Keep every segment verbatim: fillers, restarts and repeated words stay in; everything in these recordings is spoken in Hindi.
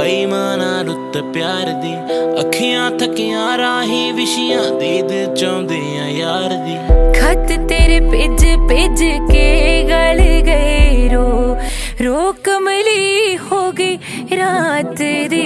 बेईमाना रुत प्यार दी अखियां थकियां राही विशियां दीद चाहुंदे आ यार दी। खत तेरे पिज पिज के गल गए रो रो कमली हो गई रात दी।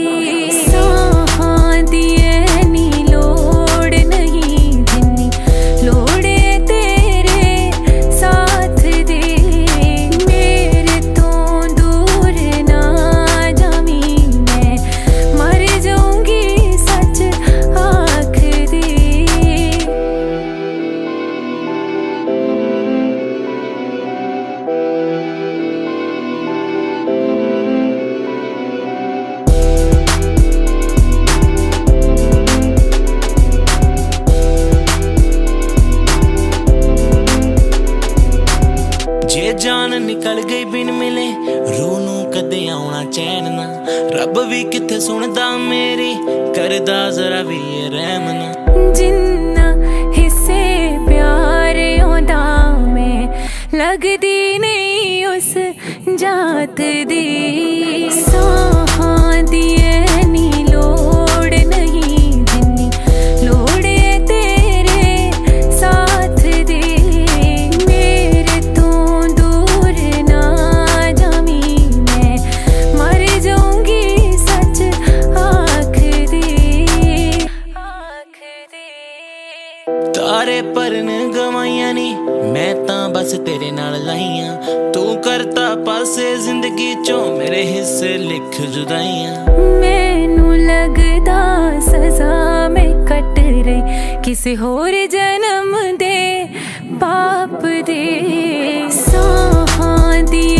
साहां दी ऐनी लोड़ नहीं जिन्नी लोड़े तेरे साथ दी। मेरे तो दूर ना जामी मैं मर जाऊंगी सच आख दी। जे जान निकल गई बिन मिले रूह नूं कदे आउणा चैन ना। रब भी किथे सुनदा मेरी करदा जरा भी रहम ना। जिन्ना हिस्से प्यार आंदा मैं लगदी नहीं उस जात दी। साहां दी ऐनी लोड़ नहीं जिन्नी लोड़े तेरे साथ दी। मेरे तो दूर ना जामी मैं मर जाऊंगी सच आख दी आख दी। तारे परन गवाइयां नी मैं तां बस तेरे नाल लाइयां। तू करता पासे जिंदगी चो मेरे हिस्से लिख जुदाइयां। मैनू लगदा सजा मैं कट रही किसी होर जन्म दे पाप दे। साहां दी